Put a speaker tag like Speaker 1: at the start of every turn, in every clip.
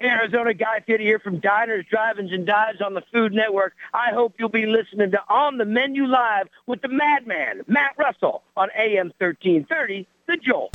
Speaker 1: Arizona Guy Fieri here from Diners, Drive-Ins, and Dives on the Food Network. I hope you'll be listening to On the Menu Live with the madman, Matt Russell, on AM 1330, The Jolt.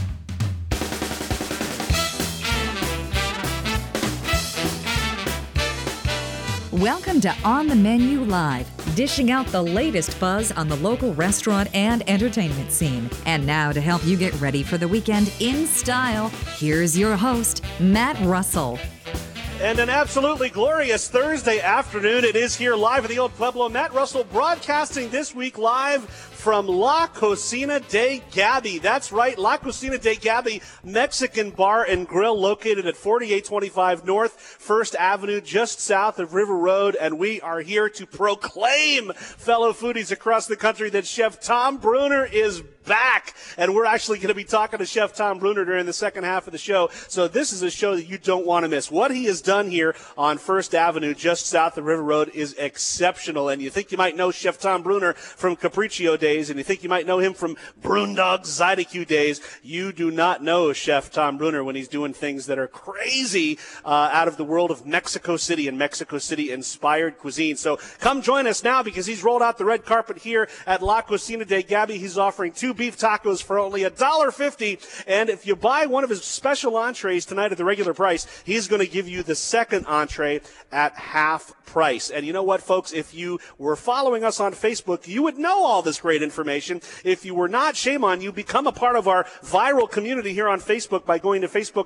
Speaker 2: Welcome to On the Menu Live, dishing out the latest buzz on the local restaurant and entertainment scene. And now to help you get ready for the weekend in style, here's your host, Matt Russell.
Speaker 3: And an absolutely glorious Thursday afternoon. It is here live at the Old Pueblo. Matt Russell broadcasting this week live from La Cocina de Gabi. That's right, La Cocina de Gabi, Mexican bar and grill located at 4825 North 1st Avenue, just south of River Road. And we are here to proclaim, fellow foodies across the country, that Chef Tom Bruner is back. And we're actually going to be talking to Chef Tom Bruner during the second half of the show. So this is a show that you don't want to miss. What he has done here on 1st Avenue, just south of River Road, is exceptional. And you think you might know Chef Tom Bruner from Capriccio days, and you think you might know him from Brewdog Zydeco days. You do not know Chef Tom Bruner when he's doing things that are crazy out of the world of Mexico City and Mexico City-inspired cuisine. So come join us now, because he's rolled out the red carpet here at La Cocina de Gabi. He's offering 2 beef tacos for only $1.50. And if you buy one of his special entrees tonight at the regular price, he's going to give you the second entree at half price. And you know what, folks? If you were following us on Facebook, you would know all this great information. If you were not, shame on you. Become a part of our viral community here on Facebook by going to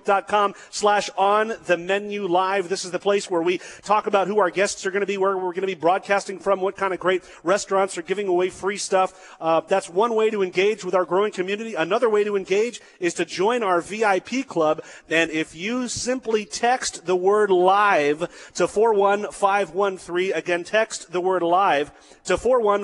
Speaker 3: facebook.com/onthemenulive. This is the place where we talk about who our guests are going to be, where we're going to be broadcasting from, what kind of great restaurants are giving away free stuff. That's one way to engage with our growing community. Another way to engage is to join our VIP club. And if you simply text the word live to 41513, again, text the word live to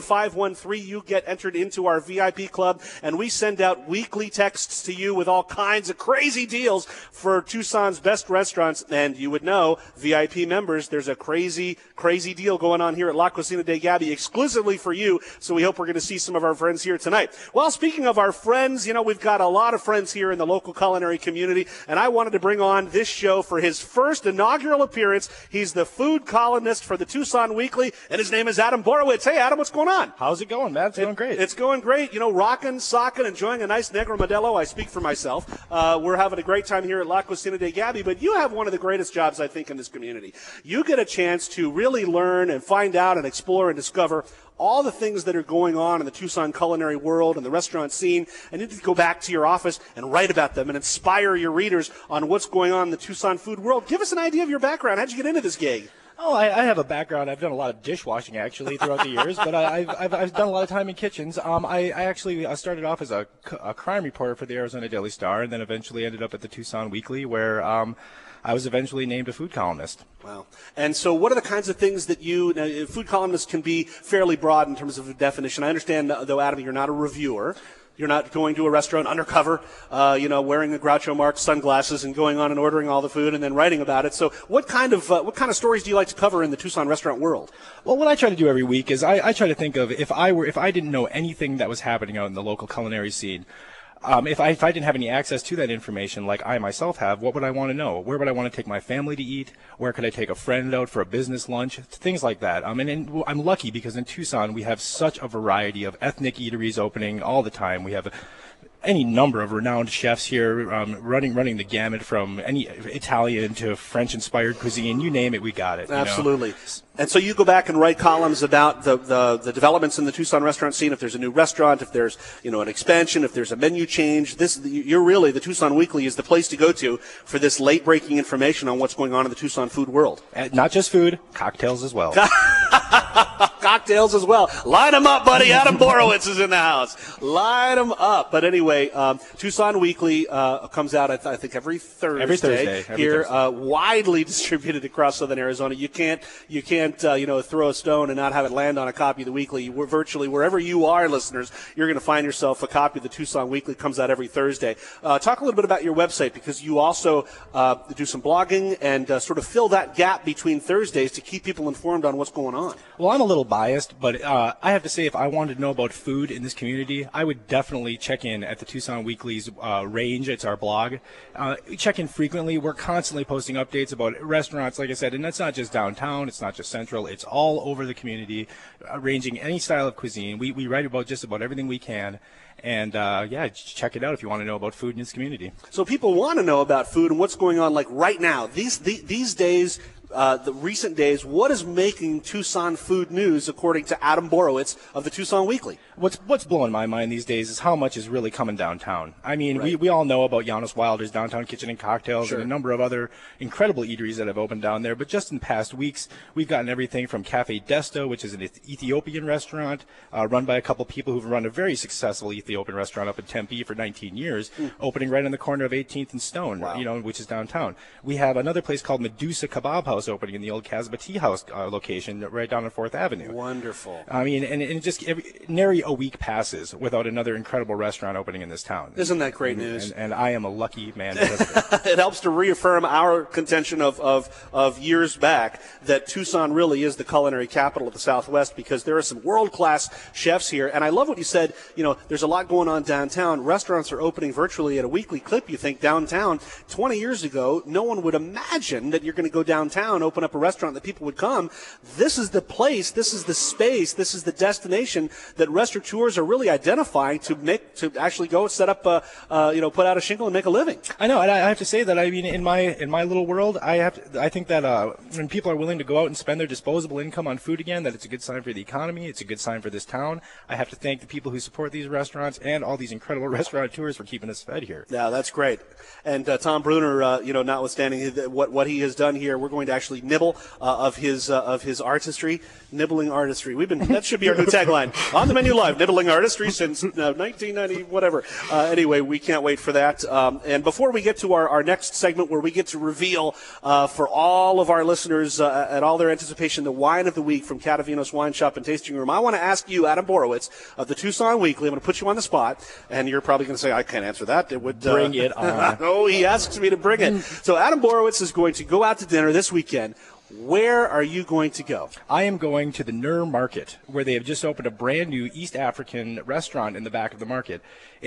Speaker 3: 41513, you get entered into our VIP club, and we send out weekly texts to you with all kinds of crazy deals for Tucson's best restaurants. And you would know, VIP members, there's a crazy deal going on here at La Cocina de Gabi exclusively for you. So we hope we're going to see some of our friends here tonight. Well, speaking of our friends, you know, we've got a lot of friends here in the local culinary community, and I wanted to bring on this show for his first inaugural appearance. He's the food columnist for the Tucson Weekly, and his name is Adam Borowitz. Hey, Adam, what's going on?
Speaker 4: How's it going, Matt? It's going great.
Speaker 3: It's going great. You know, rocking, socking, enjoying a nice Negro Modelo. I speak for myself. We're having a great time here at La Cocina de Gabi, but you have one of the greatest jobs, I think, in this community. You get a chance to really learn and find out and explore and discover all the things that are going on in the Tucson culinary world and the restaurant scene, and you need to go back to your office and write about them and inspire your readers on what's going on in the Tucson food world. Give us an idea of your background. How'd you get into this gig?
Speaker 4: Oh, I have a background. I've done a lot of dishwashing, actually, throughout the years, but I've done a lot of time in kitchens. I actually started off as a crime reporter for the Arizona Daily Star, and then eventually ended up at the Tucson Weekly, where I was eventually named a food columnist.
Speaker 3: Wow. And so what are the kinds of things that food columnists can be fairly broad in terms of a definition. I understand, though, Adam, you're not a reviewer. You're not going to a restaurant undercover, wearing the Groucho Marx sunglasses and going on and ordering all the food and then writing about it. So what kind of stories do you like to cover in the Tucson restaurant world?
Speaker 4: Well, what I try to do every week is I try to think of if I didn't know anything that was happening out in the local culinary scene. If I didn't have any access to that information like I myself have, what would I want to know? Where would I want to take my family to eat? Where could I take a friend out for a business lunch? Things like that. And I'm lucky because in Tucson we have such a variety of ethnic eateries opening all the time. We have any number of renowned chefs here running the gamut from any Italian to French-inspired cuisine. You name it, we got it.
Speaker 3: Absolutely. And so you go back and write columns about the developments in the Tucson restaurant scene. If there's a new restaurant, if there's an expansion, if there's a menu change, the Tucson Weekly is the place to go to for this late-breaking information on what's going on in the Tucson food world.
Speaker 4: And not just food, cocktails as well.
Speaker 3: Cocktails as well. Line them up, buddy. Adam Borowitz is in the house. Line them up. But anyway, Tucson Weekly comes out, I think, every Thursday. Here, widely distributed across southern Arizona. You can't throw a stone and not have it land on a copy of the Weekly. We're virtually wherever you are, listeners, you're going to find yourself a copy of the Tucson Weekly. Comes out every Thursday. Talk a little bit about your website, because you also do some blogging and sort of fill that gap between Thursdays to keep people informed on what's going on.
Speaker 4: Well, I'm a little biased, but I have to say, if I wanted to know about food in this community, I would definitely check in at the Tucson Weekly's range. It's our blog. Check in frequently. We're constantly posting updates about restaurants, like I said, and that's not just downtown. It's not just central. It's all over the community, ranging any style of cuisine. We write about just about everything we can. And, check it out if you want to know about food in this community.
Speaker 3: So people want to know about food and what's going on, like right now. These days, the recent days, what is making Tucson food news, according to Adam Borowitz of the Tucson Weekly?
Speaker 4: What's blowing my mind these days is how much is really coming downtown. I mean, right. we all know about Janos Wilder's Downtown Kitchen and Cocktails, sure, and a number of other incredible eateries that have opened down there. But just in past weeks, we've gotten everything from Cafe Desto, which is an Ethiopian restaurant run by a couple people who've run a very successful Ethiopian restaurant up in Tempe for 19 years, opening right on the corner of 18th and Stone, wow, which is downtown. We have another place called Medusa Kebab House opening in the old Casbah Tea House location right down on 4th Avenue.
Speaker 3: Wonderful.
Speaker 4: I mean, and just nary a week passes without another incredible restaurant opening in this town.
Speaker 3: Isn't that great news?
Speaker 4: And I am a lucky man because of it.
Speaker 3: It helps to reaffirm our contention of years back that Tucson really is the culinary capital of the Southwest, because there are some world-class chefs here. And I love what you said, there's a lot going on downtown. Restaurants are opening virtually at a weekly clip. You think downtown, 20 years ago, no one would imagine that you're going to go downtown, open up a restaurant, that people would come. This is the place, this is the space, this is the destination that restaurateurs are really identifying to actually go set up put out a shingle and make a living.
Speaker 4: I know, and I have to say that, I mean, in my little world, I think that when people are willing to go out and spend their disposable income on food again, that it's a good sign for the economy, it's a good sign for this town. I have to thank the people who support these restaurants and all these incredible restaurateurs for keeping us fed here.
Speaker 3: Yeah, that's great. And Tom Bruner, notwithstanding what he has done here, we're going to actually nibble of his artistry, nibbling artistry. That should be our new tagline on the Menu Live, nibbling artistry since 1990, whatever. Anyway, we can't wait for that. And before we get to our next segment, where we get to reveal for all of our listeners at all their anticipation the wine of the week from Catavinos Wine Shop and Tasting Room, I want to ask you, Adam Borowitz of the Tucson Weekly. I'm going to put you on the spot, and you're probably going to say, I can't answer that. It would
Speaker 4: bring it on.
Speaker 3: No, he asks me to bring it. So Adam Borowitz is going to go out to dinner this weekend. Where are you going to go?
Speaker 4: I am going to the Nur Market, where they have just opened a brand new East African restaurant in the back of the market.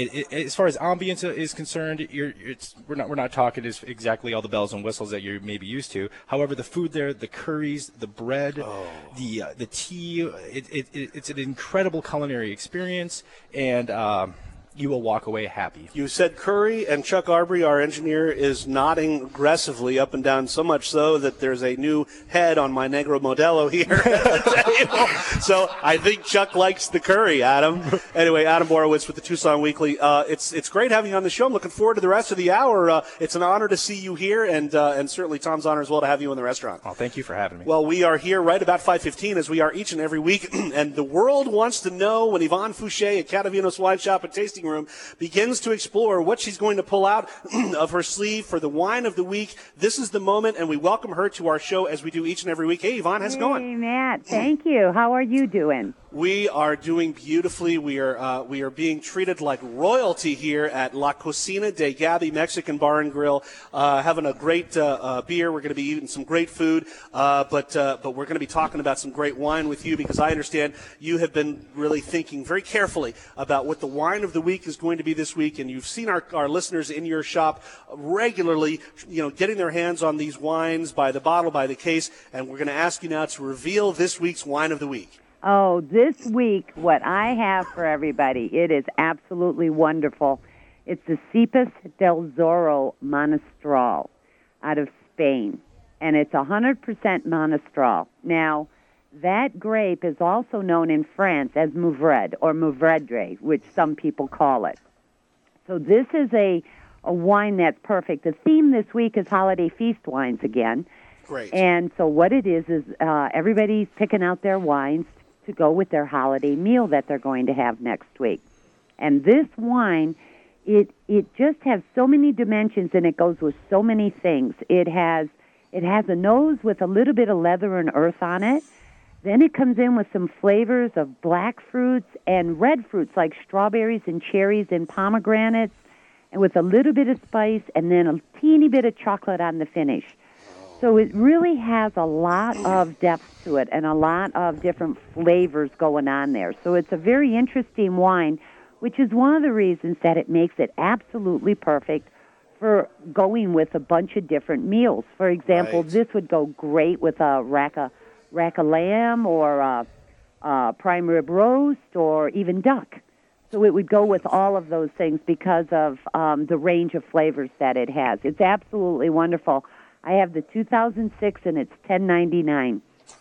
Speaker 4: As far as ambience is concerned, we're not talking exactly all the bells and whistles that you're maybe used to. However, the food there, the curries, the bread, the tea, it's an incredible culinary experience, and you will walk away happy.
Speaker 3: You said curry, and Chuck Arbery, our engineer, is nodding aggressively up and down, so much so that there's a new head on my Negro Modelo here at the table. So I think Chuck likes the curry, Adam. Anyway, Adam Borowitz with the Tucson Weekly. It's great having you on the show. I'm looking forward to the rest of the hour. It's an honor to see you here, and certainly Tom's honor as well to have you in the restaurant.
Speaker 4: Oh, thank you for having me.
Speaker 3: Well, we are here right about 5:15, as we are each and every week, and the world wants to know when Yvonne Fouché at Catavinos Wine Shop and Tasting Room begins to explore what she's going to pull out of her sleeve for the wine of the week. This is the moment, and we welcome her to our show as we do each and every week. Hey, Yvonne, how's it going?
Speaker 5: Hey, Matt. Thank you. How are you doing?
Speaker 3: We are doing beautifully. We are being treated like royalty here at La Cocina de Gaby Mexican Bar and Grill, having a great beer. We're going to be eating some great food, but we're going to be talking about some great wine with you, because I understand you have been really thinking very carefully about what the wine of the week is going to be this week, and you've seen our listeners in your shop regularly, getting their hands on these wines by the bottle, by the case, and we're going to ask you now to reveal this week's wine of the week.
Speaker 5: Oh, this week, what I have for everybody, it is absolutely wonderful. It's the Cepas del Zorro Monastral out of Spain, and it's 100% Monastral. Now, that grape is also known in France as Mourvedre, or Mourvedre, which some people call it. So this is a wine that's perfect. The theme this week is holiday feast wines again.
Speaker 3: Great.
Speaker 5: And so what it is everybody's picking out their wines to go with their holiday meal that they're going to have next week. And this wine, it just has so many dimensions, and it goes with so many things. It has a nose with a little bit of leather and earth on it. Then it comes in with some flavors of black fruits and red fruits like strawberries and cherries and pomegranates, and with a little bit of spice, and then a teeny bit of chocolate on the finish. So it really has a lot of depth to it and a lot of different flavors going on there. So it's a very interesting wine, which is one of the reasons that it makes it absolutely perfect for going with a bunch of different meals. For example, This would go great with a rack of lamb or a prime rib roast or even duck. So it would go with all of those things because of the range of flavors that it has. It's absolutely wonderful. I have the 2006, and it's $10.99.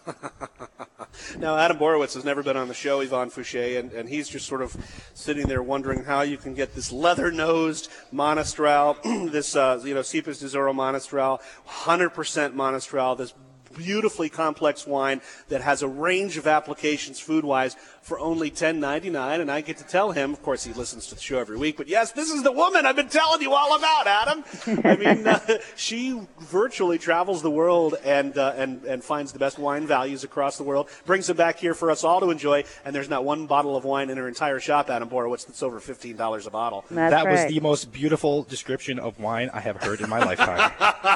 Speaker 3: Now, Adam Borowitz has never been on the show, Yvonne Fouché, and he's just sort of sitting there wondering how you can get this leather-nosed Monastral, this, Cepas de Zoro Monastral, 100% Monastral, this beautifully complex wine that has a range of applications food-wise for only $10.99, and I get to tell him, of course he listens to the show every week, but yes, this is the woman I've been telling you all about, Adam. I mean, she virtually travels the world and finds the best wine values across the world, brings them back here for us all to enjoy, and there's not one bottle of wine in her entire shop, Adam Borowitz, that's over $15 a bottle.
Speaker 4: That was the most beautiful description of wine I have heard in my lifetime.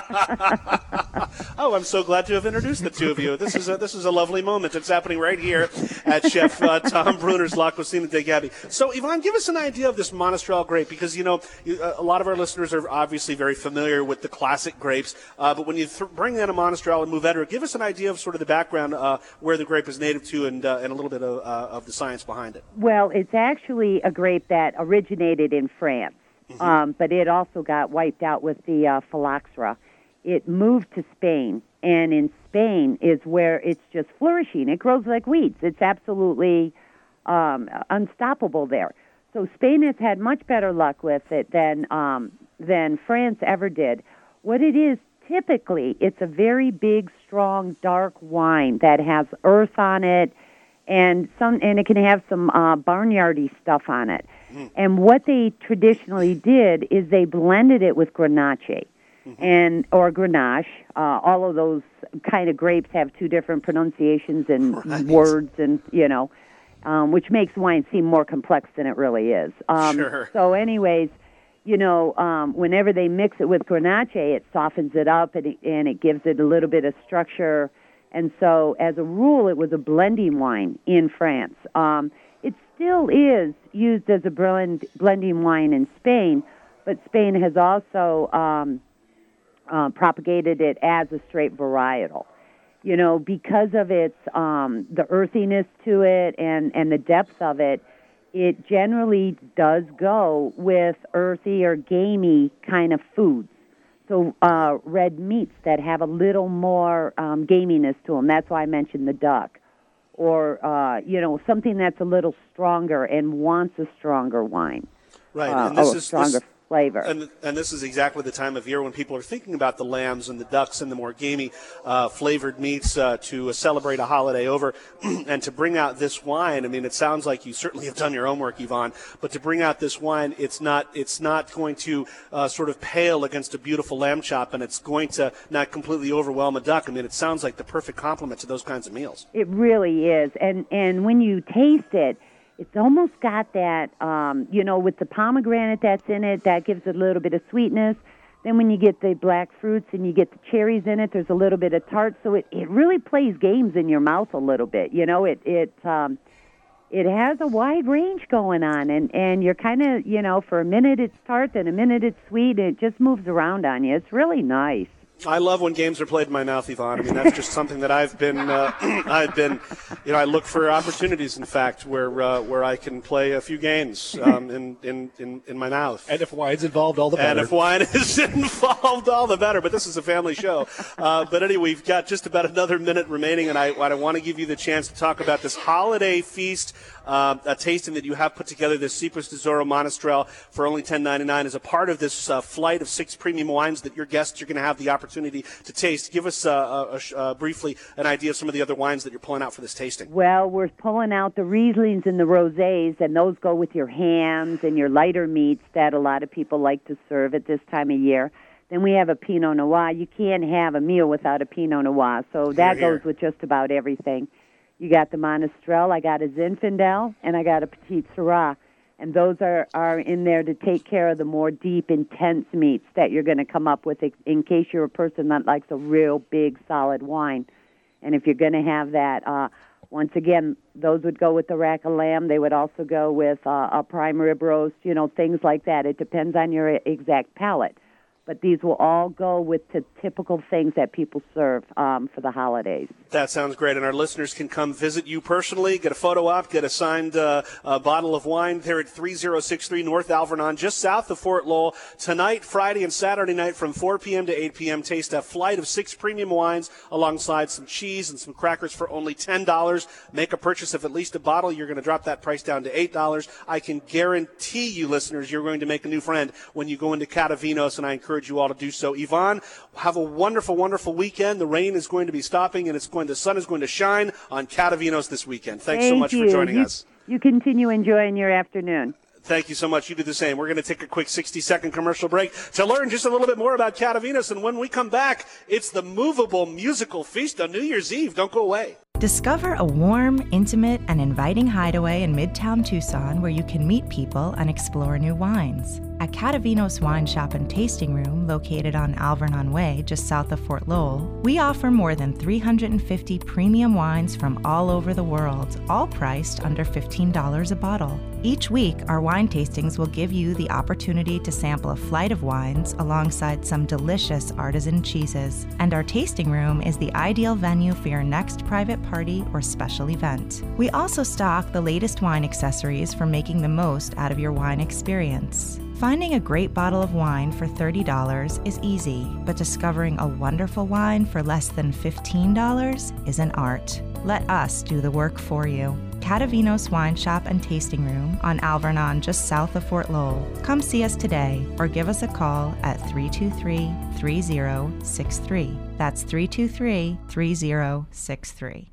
Speaker 3: Oh, I'm so glad to have introduced the two of you. This is a lovely moment. It's happening right here at Chef Tom Bruner's La Cocina de Gaby. So, Yvonne, give us an idea of this Monastral grape, because, a lot of our listeners are obviously very familiar with the classic grapes, but when you bring in a Monastral and Mourvedre, give us an idea of sort of the background where the grape is native to and a little bit of the science behind it.
Speaker 5: Well, it's actually a grape that originated in France, but it also got wiped out with the phylloxera. It moved to Spain, and in Spain is where it's just flourishing. It grows like weeds. It's absolutely unstoppable there. So Spain has had much better luck with it than France ever did. What it is, typically, it's a very big, strong, dark wine that has earth on it, and it can have some barnyardy stuff on it. And what they traditionally did is they blended it with Grenache. Or Grenache. All of those kind of grapes have two different pronunciations and words, and which makes wine seem more complex than it really is.
Speaker 3: Sure.
Speaker 5: So, anyways, whenever they mix it with Grenache, it softens it up and it gives it a little bit of structure. And so, as a rule, it was a blending wine in France. It still is used as a blending wine in Spain, but Spain has also propagated it as a straight varietal. Because of its the earthiness to it and the depth of it, it generally does go with earthy or gamey kind of foods. So red meats that have a little more gaminess to them. That's why I mentioned the duck. Or, something that's a little stronger and wants a stronger wine.
Speaker 3: Right, and this is
Speaker 5: stronger flavor.
Speaker 3: And this is exactly the time of year when people are thinking about the lambs and the ducks and the more gamey flavored meats to celebrate a holiday over and to bring out this wine. I mean, it sounds like you certainly have done your homework, Yvonne, but to bring out this wine, it's not going to sort of pale against a beautiful lamb chop, and it's going to not completely overwhelm a duck. I mean, it sounds like the perfect complement to those kinds of meals.
Speaker 5: It really is. And when you taste it, it's almost got that, with the pomegranate that's in it, that gives it a little bit of sweetness. Then when you get the black fruits and you get the cherries in it, there's a little bit of tart. So it really plays games in your mouth a little bit. It has a wide range going on. And you're kind of, for a minute it's tart, and a minute it's sweet, and it just moves around on you. It's really nice.
Speaker 3: I love when games are played in my mouth, Yvonne. I mean, that's just something that I've been, I look for opportunities, in fact, where I can play a few games in my mouth.
Speaker 4: And if wine's involved, all the better.
Speaker 3: And if wine is involved, all the better. But this is a family show. But anyway, we've got just about another minute remaining, and I want to give you the chance to talk about this holiday feast, a tasting that you have put together, this Cepas de Zoro Monastral for only $10.99 as a part of this flight of 6 premium wines that your guests are going to have the opportunity to taste. Give us briefly an idea of some of the other wines that you're pulling out for this tasting.
Speaker 5: Well, we're pulling out the Rieslings and the Rosés, and those go with your hams and your lighter meats that a lot of people like to serve at this time of year. Then we have a Pinot Noir. You can't have a meal without a Pinot Noir, so that goes with just about everything. You got the Monastral, I got a Zinfandel, and I got a Petit Syrah. And those are in there to take care of the more deep, intense meats that you're going to come up with in case you're a person that likes a real big, solid wine. And if you're going to have that, once again, those would go with the rack of lamb. They would also go with a prime rib roast, things like that. It depends on your exact palate. But these will all go with the typical things that people serve for the holidays.
Speaker 3: That sounds great. And our listeners can come visit you personally, get a photo op, get a signed bottle of wine there at 3063 North Alvernon, just south of Fort Lowell. Tonight, Friday, and Saturday night from 4 p.m. to 8 p.m. Taste a flight of 6 premium wines alongside some cheese and some crackers for only $10. Make a purchase of at least a bottle. You're going to drop that price down to $8. I can guarantee you, listeners, you're going to make a new friend when you go into Catavinos, and I encourage you all to do so. Yvonne, have a wonderful, wonderful weekend. The rain is going to be stopping, and the sun is going to shine on Catavinos this weekend. Thanks so much for joining us.
Speaker 5: You continue enjoying your afternoon.
Speaker 3: Thank you so much. You do the same. We're going to take a quick 60-second commercial break to learn just a little bit more about Catavinos, and when we come back, it's the Movable Musical Feast on New Year's Eve. Don't go away.
Speaker 6: Discover a warm, intimate, and inviting hideaway in Midtown Tucson where you can meet people and explore new wines. At Catavinos Wine Shop and Tasting Room, located on Alvernon Way, just south of Fort Lowell, we offer more than 350 premium wines from all over the world, all priced under $15 a bottle. Each week, our wine tastings will give you the opportunity to sample a flight of wines alongside some delicious artisan cheeses. And our tasting room is the ideal venue for your next private party or special event. We also stock the latest wine accessories for making the most out of your wine experience. Finding a great bottle of wine for $30 is easy, but discovering a wonderful wine for less than $15 is an art. Let us do the work for you. Catavinos Wine Shop and Tasting Room on Alvernon, just south of Fort Lowell. Come see us today or give us a call at 323-3063. That's 323-3063.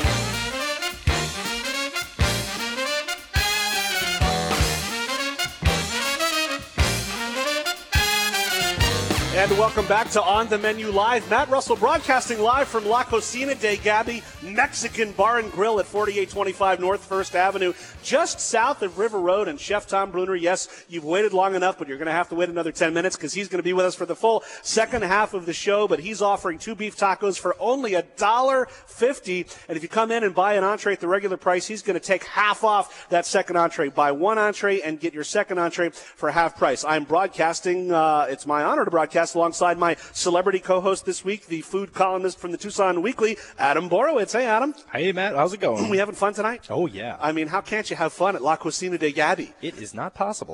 Speaker 3: And welcome back to On the Menu Live. Matt Russell broadcasting live from La Cocina de Gabi Mexican Bar and Grill at 4825 North 1st Avenue, just south of River Road. And Chef Tom Bruner, yes, you've waited long enough, but you're going to have to wait another 10 minutes because he's going to be with us for the full second half of the show. But he's offering 2 beef tacos for only $1.50. And if you come in and buy an entree at the regular price, he's going to take half off that second entree. Buy one entree and get your second entree for half price. I'm broadcasting. It's my honor to broadcast alongside my celebrity co-host this week, the food columnist from the Tucson Weekly, Adam Borowitz. Hey, Adam.
Speaker 4: Hey, Matt. How's it going?
Speaker 3: We having fun tonight?
Speaker 4: Oh, yeah.
Speaker 3: I mean, how can't you have fun at La Cocina de Gabi?
Speaker 4: It is not possible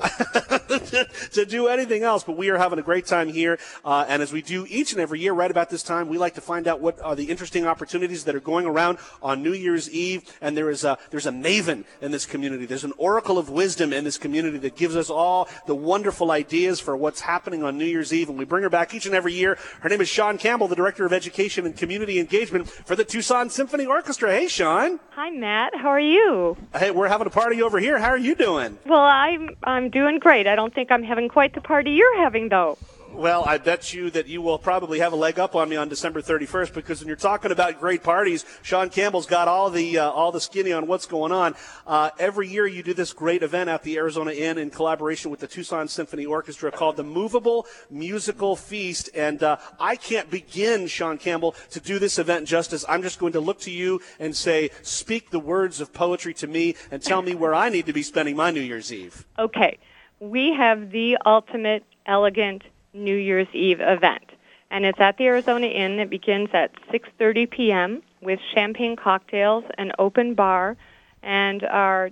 Speaker 3: to do anything else, but we are having a great time here. And as we do each and every year right about this time, we like to find out what are the interesting opportunities that are going around on New Year's Eve. And there's a maven in this community. There's an oracle of wisdom in this community that gives us all the wonderful ideas for what's happening on New Year's Eve. And we bring her back each and every year. Her name is Sean Campbell, the Director of Education and Community Engagement for the Tucson Symphony Orchestra. Hey, Sean.
Speaker 7: Hi, Matt. How are you?
Speaker 3: Hey, we're having a party over here. How are you doing?
Speaker 7: Well, I'm doing great. I don't think I'm having quite the party you're having, though.
Speaker 3: Well, I bet you that you will probably have a leg up on me on December 31st because when you're talking about great parties, Sean Campbell's got all the skinny on what's going on. Every year you do this great event at the Arizona Inn in collaboration with the Tucson Symphony Orchestra called the Movable Musical Feast. And I can't begin, Sean Campbell, to do this event justice. I'm just going to look to you and say, speak the words of poetry to me and tell me where I need to be spending my New Year's Eve.
Speaker 7: Okay. We have the ultimate, elegant New Year's Eve event, and it's at the Arizona Inn. It begins at 6:30 p.m. with champagne cocktails, an open bar, and our...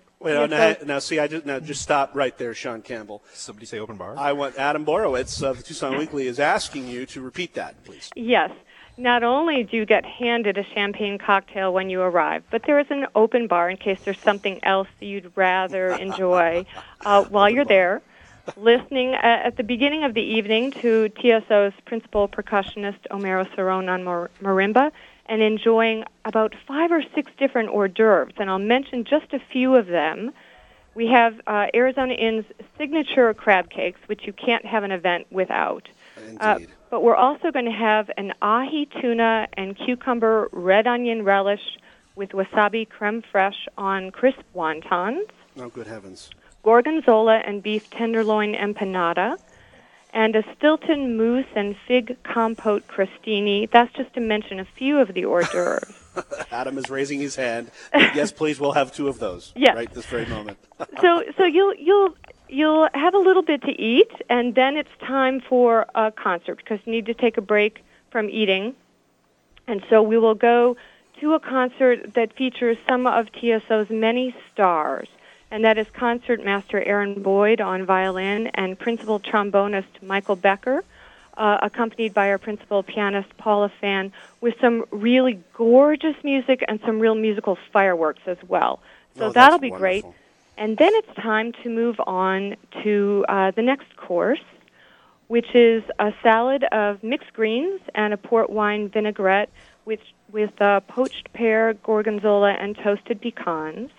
Speaker 3: Just stop right there, Sean Campbell.
Speaker 4: Somebody say open bar?
Speaker 3: I want Adam Borowitz of the Tucson Weekly is asking you to repeat that, please.
Speaker 7: Yes. Not only do you get handed a champagne cocktail when you arrive, but there is an open bar in case there's something else that you'd rather enjoy while you're there. Listening at the beginning of the evening to TSO's principal percussionist, Homero Cerrone, on marimba, and enjoying about 5 or 6 different hors d'oeuvres. And I'll mention just a few of them. We have Arizona Inn's signature crab cakes, which you can't have an event without.
Speaker 3: Indeed.
Speaker 7: But we're also going to have an ahi tuna and cucumber red onion relish with wasabi creme fraiche on crisp wontons.
Speaker 3: Oh, good heavens.
Speaker 7: gorgonzola and beef tenderloin empanada, and a Stilton mousse and fig compote crostini. That's just to mention a few of the hors d'oeuvres.
Speaker 3: Adam is raising his hand. Yes, please, we'll have 2 of those right this very moment.
Speaker 7: So you'll have a little bit to eat, and then it's time for a concert because you need to take a break from eating. And so we will go to a concert that features some of TSO's many stars, and that is Concertmaster Aaron Boyd on violin and principal trombonist Michael Becker, accompanied by our principal pianist Paula Fan, with some really gorgeous music and some real musical fireworks as well. So that'll be great. And then it's time to move on to the next course, which is a salad of mixed greens and a port wine vinaigrette with poached pear, gorgonzola, and toasted pecans.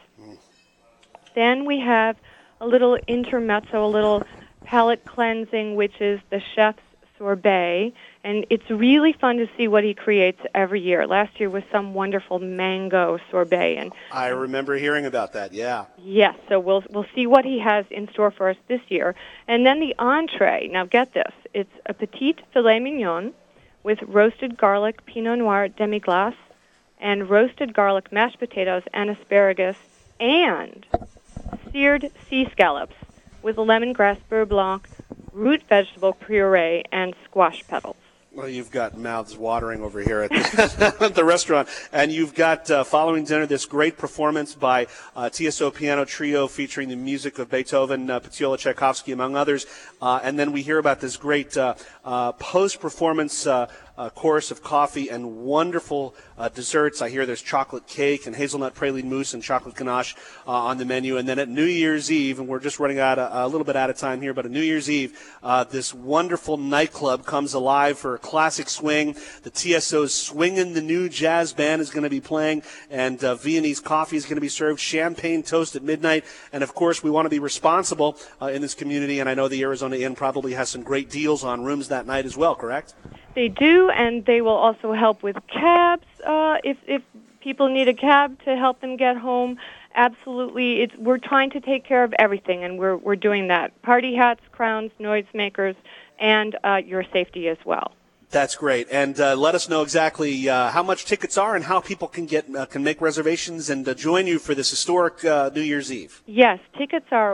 Speaker 7: Then we have a little intermezzo, a little palate cleansing, which is the chef's sorbet, and it's really fun to see what he creates every year. Last year was some wonderful mango sorbet, and
Speaker 3: I remember hearing about that. Yeah.
Speaker 7: Yes, so we'll see what he has in store for us this year. And then the entree. Now get this: it's a petite filet mignon with roasted garlic Pinot Noir demi-glace and roasted garlic mashed potatoes and asparagus, and seared sea scallops with lemongrass beurre blanc, root vegetable puree, and squash petals.
Speaker 3: Well, you've got mouths watering over here at the restaurant. And you've got, following dinner, this great performance by TSO Piano Trio featuring the music of Beethoven, Piazzolla, Tchaikovsky, among others. And then we hear about this great post-performance course of coffee and wonderful desserts. I hear there's chocolate cake and hazelnut praline mousse and chocolate ganache on the menu. And then at New Year's Eve, and we're just running out a little bit out of time here, but at New Year's Eve, this wonderful nightclub comes alive for a classic swing. The TSO's Swingin' the New Jazz Band is going to be playing, and Viennese coffee is going to be served, champagne toast at midnight. And, of course, we want to be responsible in this community, and I know the Arizona Inn probably has some great deals on rooms that night as well, correct?
Speaker 7: They do, and they will also help with cabs if people need a cab to help them get home. Absolutely, we're trying to take care of everything, and we're doing that. Party hats, crowns, noisemakers, and your safety as well.
Speaker 3: That's great, and let us know exactly how much tickets are and how people can make reservations and join you for this historic New Year's Eve.
Speaker 7: Yes, tickets are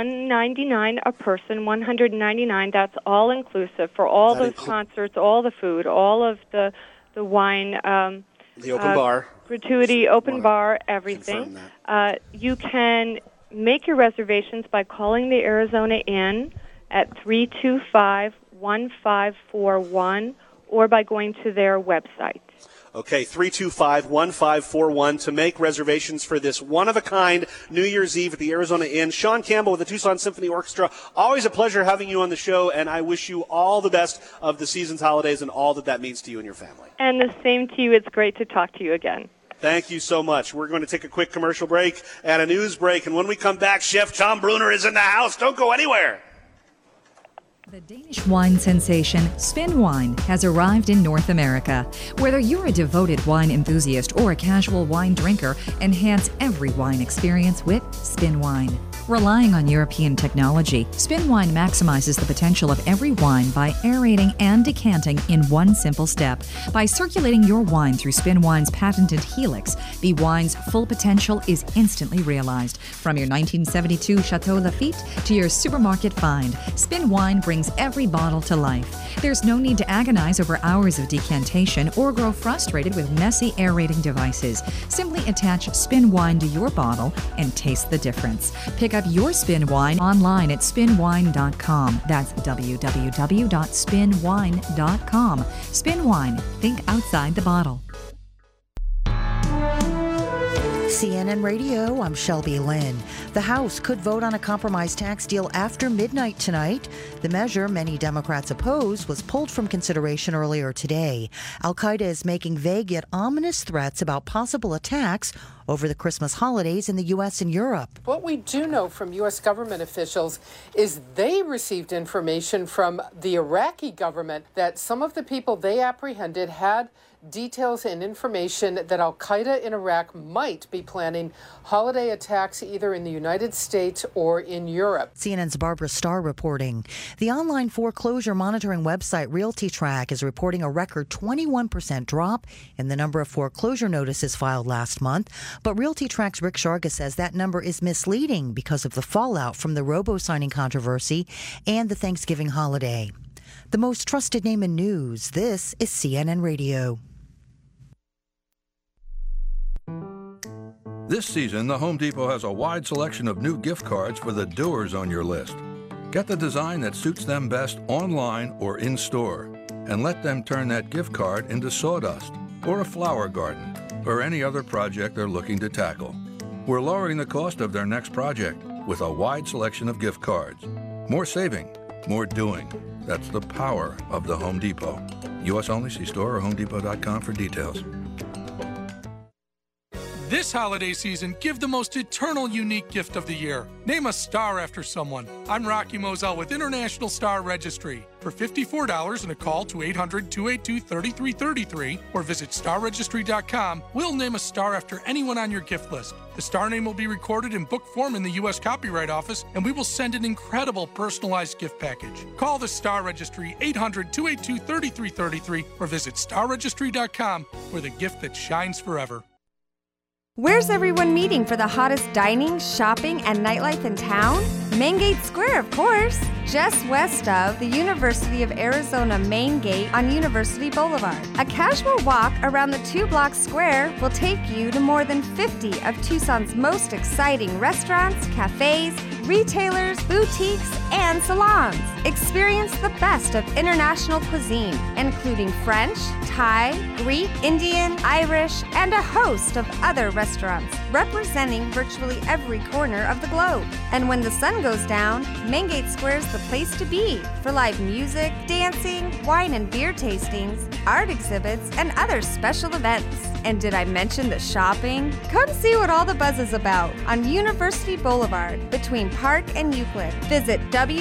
Speaker 7: $199 a person, $199. That's all inclusive for all those concerts, all the food, all of the wine,
Speaker 3: the open bar,
Speaker 7: gratuity, open bar, everything. You can make your reservations by calling the Arizona Inn at 325-1541. or by going to their website.
Speaker 3: Okay, 325-1541 to make reservations for this one-of-a-kind New Year's Eve at the Arizona Inn. Sean Campbell with the Tucson Symphony Orchestra. Always a pleasure having you on the show, and I wish you all the best of the season's holidays and all that means to you and your family.
Speaker 7: And the same to you. It's great to talk to you again.
Speaker 3: Thank you so much. We're going to take a quick commercial break and a news break, and when we come back, Chef Tom Bruner is in the house. Don't go anywhere.
Speaker 2: The Danish wine sensation Spin Wine has arrived in North America. Whether you're a devoted wine enthusiast or a casual wine drinker, enhance every wine experience with Spin Wine. Relying on European technology, Spin Wine maximizes the potential of every wine by aerating and decanting in one simple step. By circulating your wine through Spin Wine's patented Helix, the wine's full potential is instantly realized. From your 1972 Chateau Lafite to your supermarket find, Spin Wine brings every bottle to life. There's no need to agonize over hours of decantation or grow frustrated with messy aerating devices. Simply attach Spin Wine to your bottle and taste the difference. Pick up your Spin Wine online at spinwine.com. That's www.spinwine.com. Spin Wine. Think outside the bottle.
Speaker 8: CNN Radio, I'm Shelby Lynn. The House could vote on a compromise tax deal after midnight tonight. The measure many Democrats oppose was pulled from consideration earlier today. Al-Qaeda is making vague yet ominous threats about possible attacks over the Christmas holidays in the U.S. and Europe.
Speaker 9: What we do know from U.S. government officials is they received information from the Iraqi government that some of the people they apprehended had details and information that Al-Qaeda in Iraq might be planning holiday attacks either in the United States or in Europe.
Speaker 8: CNN's Barbara Starr reporting. The online foreclosure monitoring website RealtyTrack is reporting a record 21% drop in the number of foreclosure notices filed last month. But RealtyTrack's Rick Sharga says that number is misleading because of the fallout from the robo-signing controversy and the Thanksgiving holiday. The most trusted name in news, this is CNN Radio.
Speaker 10: This season, the Home Depot has a wide selection of new gift cards for the doers on your list. Get the design that suits them best online or in-store, and let them turn that gift card into sawdust or a flower garden or any other project they're looking to tackle. We're lowering the cost of their next project with a wide selection of gift cards. More saving, more doing. That's the power of the Home Depot. U.S. only. See store or homedepot.com for details.
Speaker 11: This holiday season, give the most eternal unique gift of the year. Name a star after someone. I'm Rocky Moselle with International Star Registry. For $54 and a call to 800-282-3333 or visit starregistry.com, we'll name a star after anyone on your gift list. The star name will be recorded in book form in the U.S. Copyright Office, and we will send an incredible personalized gift package. Call the Star Registry, 800-282-3333 or visit starregistry.com for the gift that shines forever.
Speaker 12: Where's everyone meeting for the hottest dining, shopping, and nightlife in town? Main Gate Square, of course. Just west of the University of Arizona Main Gate on University Boulevard. A casual walk around the 2-block square will take you to more than 50 of Tucson's most exciting restaurants, cafes, retailers, boutiques, and salons. Experience the best of international cuisine, including French, Thai, Greek, Indian, Irish, and a host of other restaurants representing virtually every corner of the globe. And when the sun goes down, Main Gate Square is the place to be for live music, dancing, wine and beer tastings, art exhibits, and other special events. And did I mention the shopping? Come see what all the buzz is about on University Boulevard between Park and Euclid. Visit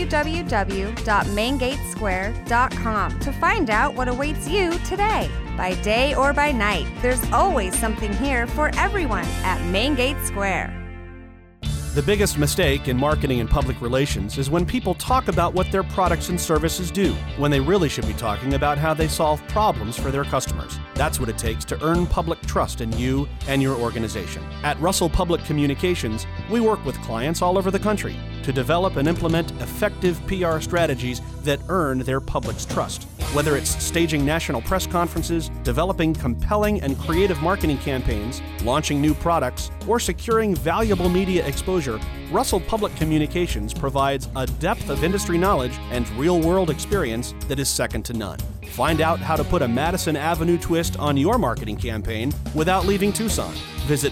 Speaker 12: www.maingatesquare.com to find out what awaits you today. By day or by night, there's always something here for everyone at Main Gate Square.
Speaker 13: The biggest mistake in marketing and public relations is when people talk about what their products and services do, when they really should be talking about how they solve problems for their customers. That's what it takes to earn public trust in you and your organization. At Russell Public Communications, we work with clients all over the country to develop and implement effective PR strategies that earn their public's trust. Whether it's staging national press conferences, developing compelling and creative marketing campaigns, launching new products, or securing valuable media exposure, Russell Public Communications provides a depth of industry knowledge and real-world experience that is second to none. Find out how to put a Madison Avenue twist on your marketing campaign without leaving Tucson. Visit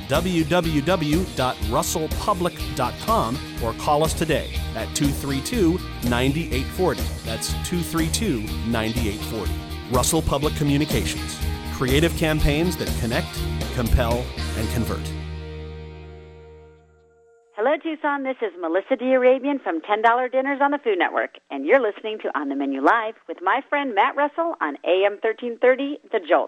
Speaker 13: www.russellpublic.com or call us today at 232-9840. That's 232-9840. Russell Public Communications. Creative campaigns that connect, compel, and convert.
Speaker 14: Hello, Tucson. This is Melissa DeArabian from $10 Dinners on the Food Network, and you're listening to On the Menu Live with my friend Matt Russell on AM 1330, The Jolt.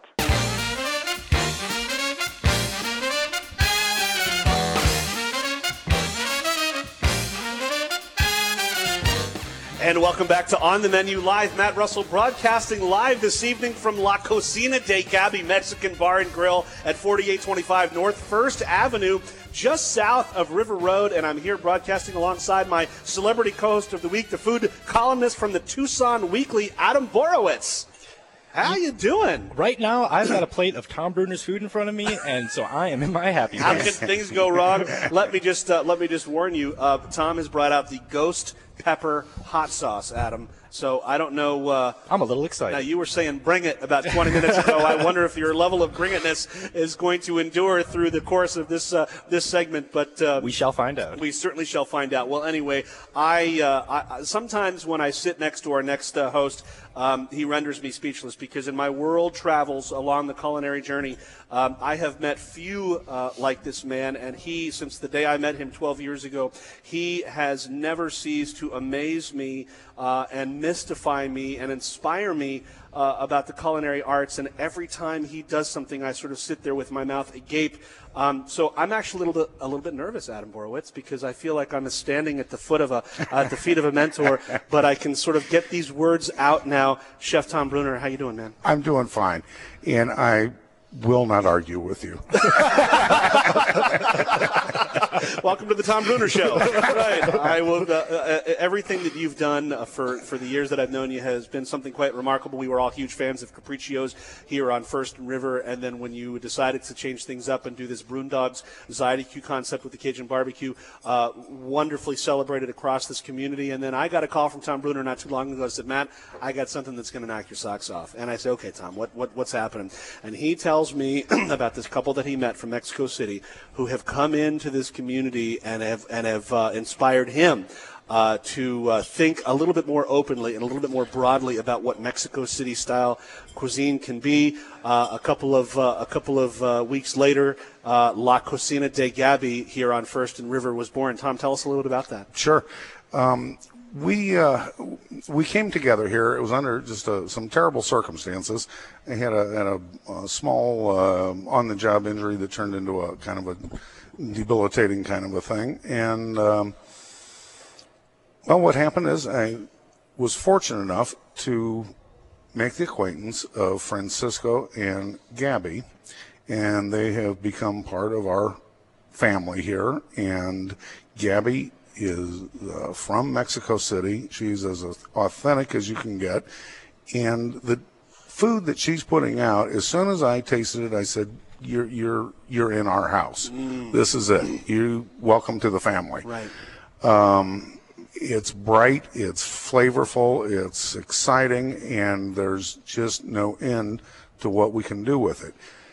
Speaker 3: And welcome back to On the Menu Live. Matt Russell broadcasting live this evening from La Cocina de Gaby Mexican Bar and Grill at 4825 North 1st Avenue, just south of River Road. And I'm here broadcasting alongside my celebrity co-host of the week, the food columnist from the Tucson Weekly, Adam Borowitz. How you doing?
Speaker 4: Right now, I've got a plate of Tom Bruner's food in front of me, and so I am in my happy place.
Speaker 3: How can things go wrong? Let me just warn you. Tom has brought out the Ghost Pepper Hot Sauce, Adam. So I don't know.
Speaker 4: I'm a little excited.
Speaker 3: Now, you were saying bring it about 20 minutes ago. I wonder if your level of bring-itness is going to endure through the course of this segment. But
Speaker 4: we shall find out.
Speaker 3: We certainly shall find out. Well, anyway, I sometimes when I sit next to our next host, he renders me speechless because in my world travels along the culinary journey, I have met few like this man, and he, since the day I met him 12 years ago, he has never ceased to amaze me and demystify me and inspire me about the culinary arts. And every time he does something, I sort of sit there with my mouth agape. So I'm actually a little bit nervous, Adam Borowitz, because I feel like I'm standing at the feet of a mentor. But I can sort of get these words out now. Chef Tom Bruner, how you doing, man?
Speaker 15: I'm doing fine, and I will not argue with you.
Speaker 3: Welcome to the Tom Bruner Show. Right. I will. Everything that you've done for the years that I've known you has been something quite remarkable. We were all huge fans of Capriccios here on First and River, and then when you decided to change things up and do this Broondogs Zydeco concept with the Cajun barbecue, wonderfully celebrated across this community. And then I got a call from Tom Bruner not too long ago. I said, Matt, I got something that's going to knock your socks off. And I said, okay, Tom, what's happening? And he tells me about this couple that he met from Mexico City who have come into this community and have inspired him to think a little bit more openly and a little bit more broadly about what Mexico City style cuisine can be. A couple of weeks later, La Cocina de Gaby here on First and River was born. Tom, tell us a little bit about that.
Speaker 15: Sure. We came together here. It was under just some terrible circumstances. I had a small on-the-job injury that turned into a kind of a debilitating kind of a thing. And, well, what happened is I was fortunate enough to make the acquaintance of Francisco and Gabby, and they have become part of our family here. And Gabby is from Mexico City. She's as authentic as you can get. And the food that she's putting out, as soon as I tasted it, I said, you're in our house. This is it. You welcome to the family.
Speaker 3: Right.
Speaker 15: It's bright, it's flavorful, it's exciting, and there's just no end to what we can do with it.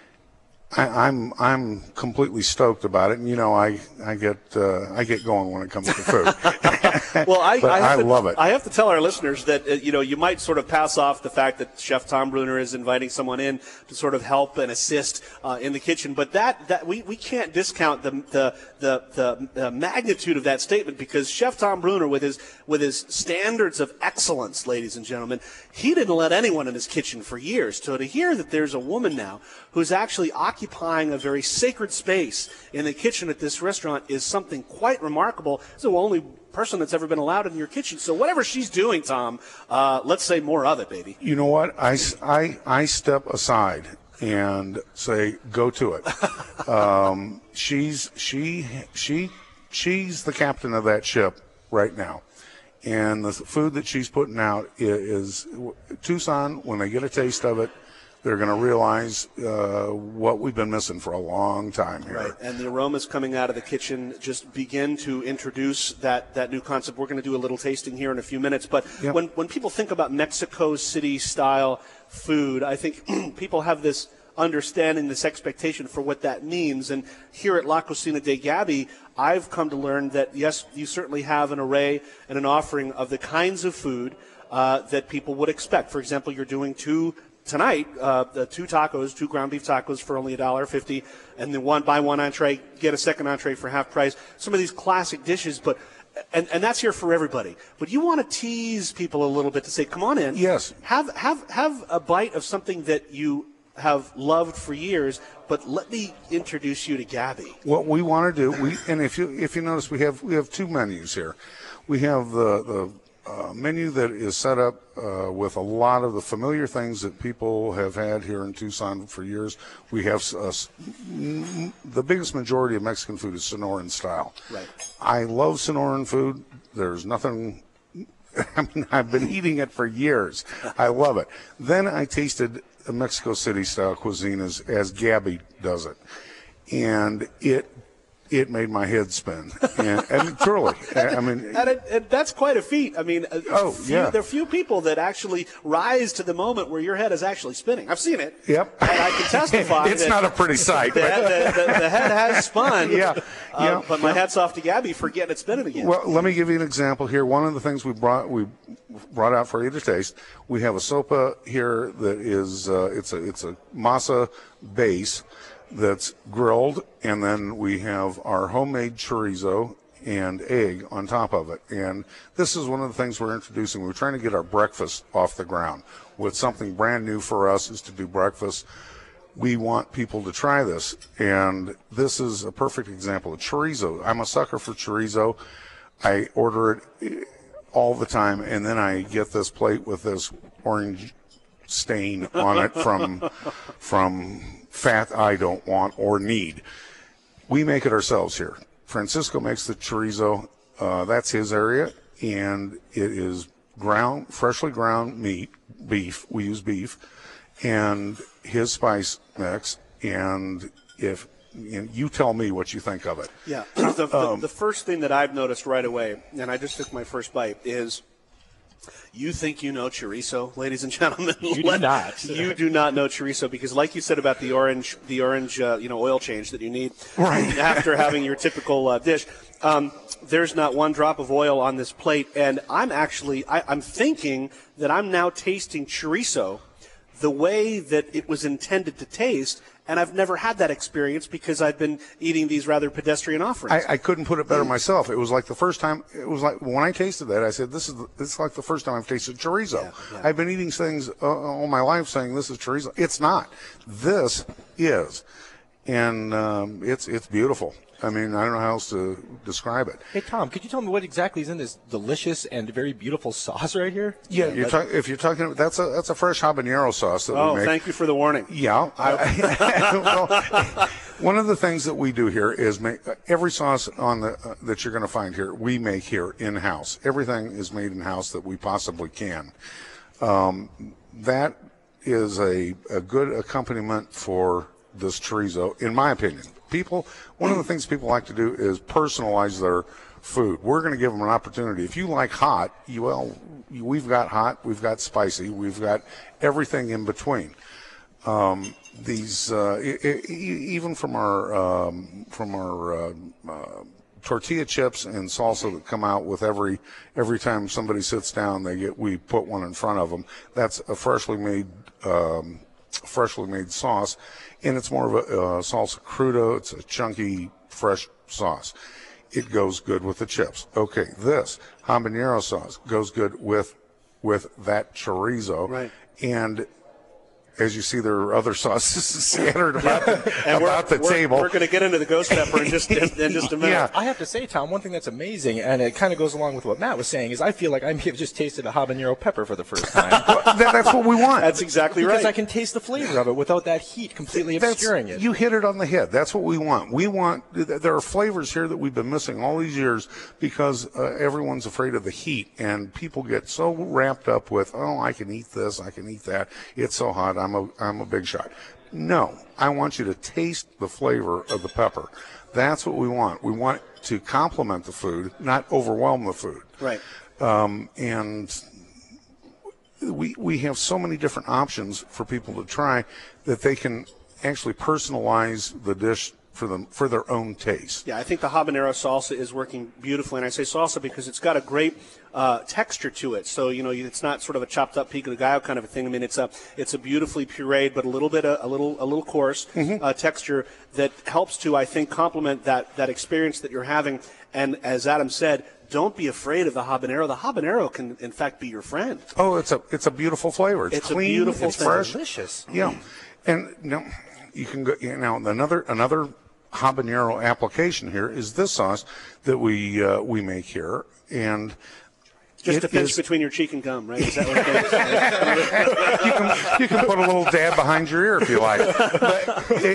Speaker 15: I'm completely stoked about it, and I get going when it comes to food.
Speaker 3: Well,
Speaker 15: I love it.
Speaker 3: I have to tell our listeners that you might sort of pass off the fact that Chef Tom Bruner is inviting someone in to sort of help and assist in the kitchen, but that we can't discount the magnitude of that statement, because Chef Tom Bruner, with his standards of excellence, ladies and gentlemen, he didn't let anyone in his kitchen for years. So to hear that there's a woman now who's actually occupying a very sacred space in the kitchen at this restaurant is something quite remarkable. It's the only person that's ever been allowed in your kitchen. So whatever she's doing, Tom, let's say more of it, baby.
Speaker 15: You know what? I step aside and say, go to it. She's the captain of that ship right now. And the food that she's putting out is Tucson. When they get a taste of it, they're going to realize what we've been missing for a long time here.
Speaker 3: Right, and the aromas coming out of the kitchen just begin to introduce that new concept. We're going to do a little tasting here in a few minutes. But when people think about Mexico City-style food, I think people have this understanding, this expectation for what that means. And here at La Cocina de Gaby, I've come to learn that, yes, you certainly have an array and an offering of the kinds of food that people would expect. For example, you're doing two tacos, two ground beef tacos for only $1.50, and then buy one entree, get a second entree for half price. Some of these classic dishes, but and that's here for everybody. But you want to tease people a little bit to say, come on in.
Speaker 15: Yes.
Speaker 3: Have a bite of something that you have loved for years, but let me introduce you to Gabby.
Speaker 15: What we want to do, and if you notice, we have two menus here. We have the menu that is set up with a lot of the familiar things that people have had here in Tucson for years. We have the biggest majority of Mexican food is Sonoran style.
Speaker 3: Right.
Speaker 15: I love Sonoran food. There's nothing. I mean, I've been eating it for years. I love it. Then I tasted a Mexico City style cuisine as Gabby does it, and it made my head spin. And truly, I mean,
Speaker 3: and that's quite a feat. I mean, there are few people that actually rise to the moment where your head is actually spinning. I've seen it.
Speaker 15: Yep.
Speaker 3: And I can testify.
Speaker 15: It's not a pretty sight.
Speaker 3: The head has spun.
Speaker 15: Yeah.
Speaker 3: But my hat's off to Gabby for getting it spinning again.
Speaker 15: Well, let me give you an example here. One of the things we brought out for you to taste. We have a sopa here that is it's a masa base that's grilled, and then we have our homemade chorizo and egg on top of it. And this is one of the things we're introducing. We're trying to get our breakfast off the ground with something brand new for us is to do breakfast. We want people to try this, and this is a perfect example of chorizo. I'm a sucker for chorizo. I order it all the time, and then I get this plate with this orange stain on it from fat I don't want or need. We make it ourselves here. Francisco makes the chorizo. That's his area, and it is freshly ground beef. We use beef, and his spice mix. And if you tell me what you think of it.
Speaker 3: Yeah, the first thing that I've noticed right away, and I just took my first bite, is you think you know chorizo, ladies and gentlemen.
Speaker 4: You do not.
Speaker 3: You do not know chorizo because, like you said about the orange, oil change that you need after having your typical dish. There's not one drop of oil on this plate, and I'm thinking that I'm now tasting chorizo the way that it was intended to taste, and I've never had that experience because I've been eating these rather pedestrian offerings.
Speaker 15: I couldn't put it better myself. It was like the first time. It was like when I tasted that, I said, "This is like the first time I've tasted chorizo." Yeah. I've been eating things all my life saying this is chorizo. It's not. This is, and it's beautiful. I mean, I don't know how else to describe it.
Speaker 4: Hey, Tom, could you tell me what exactly is in this delicious and very beautiful sauce right here?
Speaker 15: Yeah, if you're talking, that's a fresh habanero sauce that we make.
Speaker 3: Oh, thank you for the warning.
Speaker 15: Yeah. Well, one of the things that we do here is make every sauce that you're going to find here, we make here in-house. Everything is made in-house that we possibly can. That is a good accompaniment for this chorizo, in my opinion. One of the things people like to do is personalize their food. We're going to give them an opportunity. If you like hot, we've got hot, we've got spicy, we've got everything in between. Even from our tortilla chips and salsa that come out with every time somebody sits down, we put one in front of them. That's a freshly made sauce, and it's more of a salsa crudo. It's a chunky, fresh sauce. It goes good with the chips. Okay, this habanero sauce goes good with that chorizo.
Speaker 3: Right.
Speaker 15: And as you see, there are other sauces scattered about the table.
Speaker 3: We're going to get into the ghost pepper in just a minute.
Speaker 4: Yeah. I have to say, Tom, one thing that's amazing, and it kind of goes along with what Matt was saying, is I feel like I may have just tasted a habanero pepper for the first time.
Speaker 15: That's what we want.
Speaker 3: That's exactly right.
Speaker 4: Because I can taste the flavor of it without that heat completely obscuring it.
Speaker 15: You hit it on the head. That's what we want. There are flavors here that we've been missing all these years because everyone's afraid of the heat, and people get so wrapped up with, oh, I can eat this, I can eat that. It's so hot. I'm a big shot. No, I want you to taste the flavor of the pepper. That's what we want. We want to complement the food, not overwhelm the food.
Speaker 3: Right.
Speaker 15: And we have so many different options for people to try that they can actually personalize the dish for their own taste.
Speaker 3: Yeah, I think the habanero salsa is working beautifully, and I say salsa because it's got a great texture to it. So it's not sort of a chopped up pico de gallo kind of a thing. I mean, it's a beautifully pureed, but a little coarse texture that helps to, I think, complement that experience that you're having. And as Adam said, don't be afraid of the habanero. The habanero can, in fact, be your friend.
Speaker 15: Oh, it's a beautiful flavor. It's clean,
Speaker 3: a beautiful
Speaker 15: it's
Speaker 3: thing.
Speaker 15: fresh,
Speaker 4: delicious.
Speaker 15: Yeah, and you can go now. Another habanero application here is this sauce that we make here, and
Speaker 3: just a pinch between your cheek and gum, right? Is that what it is?
Speaker 15: you can put a little dab behind your ear if you like. But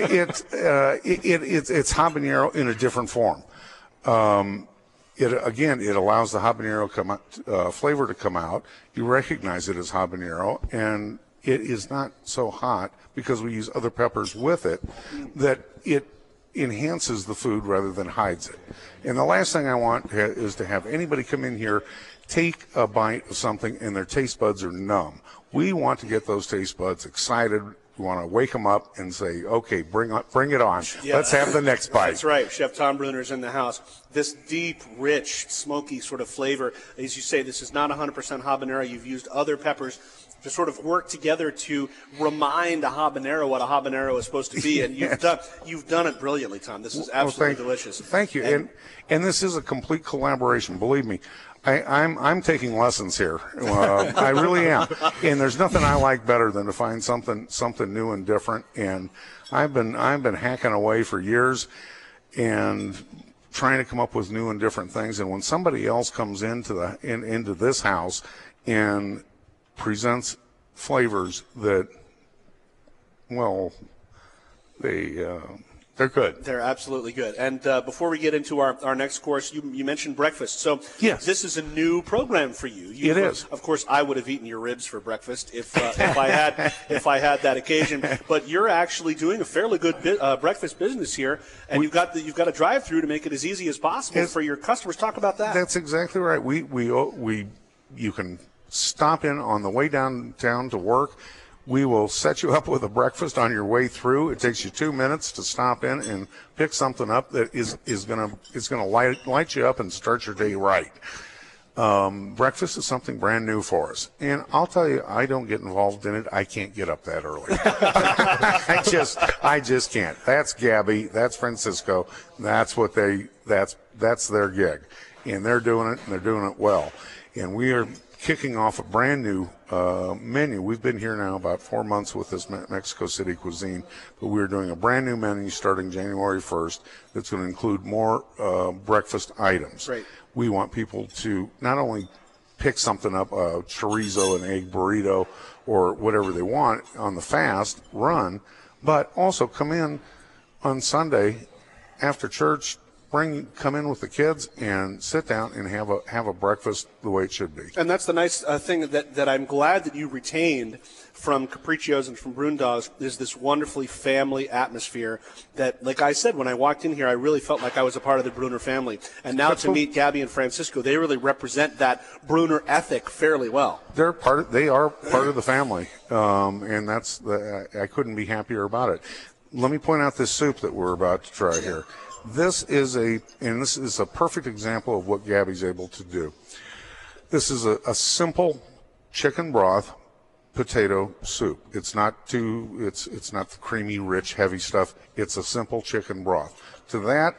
Speaker 15: it's habanero in a different form. It allows the habanero flavor to come out. You recognize it as habanero, and it is not so hot because we use other peppers with it that it enhances the food rather than hides it. And the last thing I want is to have anybody come in here, take a bite of something, and their taste buds are numb. We want to get those taste buds excited. We want to wake them up and say, okay, bring it on. Yeah. Let's have the next bite.
Speaker 3: That's right. Chef Tom Bruner's in the house. This deep, rich, smoky sort of flavor. As you say, this is not 100% habanero. You've used other peppers. to sort of work together to remind a habanero what a habanero is supposed to be, and you've done it brilliantly, Tom. This is absolutely delicious.
Speaker 15: Thank you, and this is a complete collaboration. Believe me, I'm taking lessons here. I really am, and there's nothing I like better than to find something new and different. And I've been hacking away for years, and trying to come up with new and different things. And when somebody else comes into into this house and presents flavors that, well, they're good.
Speaker 3: They're absolutely good. And before we get into our next course, you mentioned breakfast. So
Speaker 15: yes,
Speaker 3: this is a new program for you.
Speaker 15: It is.
Speaker 3: Of course, I would have eaten your ribs for breakfast if I had that occasion. But you're actually doing a fairly good breakfast business here, and you've got a drive-through to make it as easy as possible for your customers. Talk about that.
Speaker 15: That's exactly right. You can stop in on the way downtown to work. We will set you up with a breakfast on your way through. It takes you 2 minutes to stop in and pick something up that is gonna light you up and start your day right. Breakfast is something brand new for us, and I'll tell you, I don't get involved in it. I can't get up that early. I just can't. That's Gabby. That's Francisco. That's their gig, and they're doing it, and they're doing it well. And we are kicking off a brand new menu. We've been here now about 4 months with this Mexico City cuisine, but we're doing a brand new menu starting January 1st that's going to include more breakfast items.
Speaker 3: Right.
Speaker 15: We want people to not only pick something up, a chorizo, an egg burrito, or whatever they want on the fast run, but also come in on Sunday after church, come in with the kids and sit down and have a breakfast the way it should be.
Speaker 3: And that's the nice thing that I'm glad that you retained from Capriccios and from Brundags is this wonderfully family atmosphere that, like I said, when I walked in here, I really felt like I was a part of the Bruner family. And now to meet Gabby and Francisco, they really represent that Bruner ethic fairly well.
Speaker 15: They are part of the family, and I couldn't be happier about it. Let me point out this soup that we're about to try here. This is a perfect example of what Gabby's able to do. This is a simple chicken broth potato soup. It's not the creamy, rich, heavy stuff. It's a simple chicken broth. To that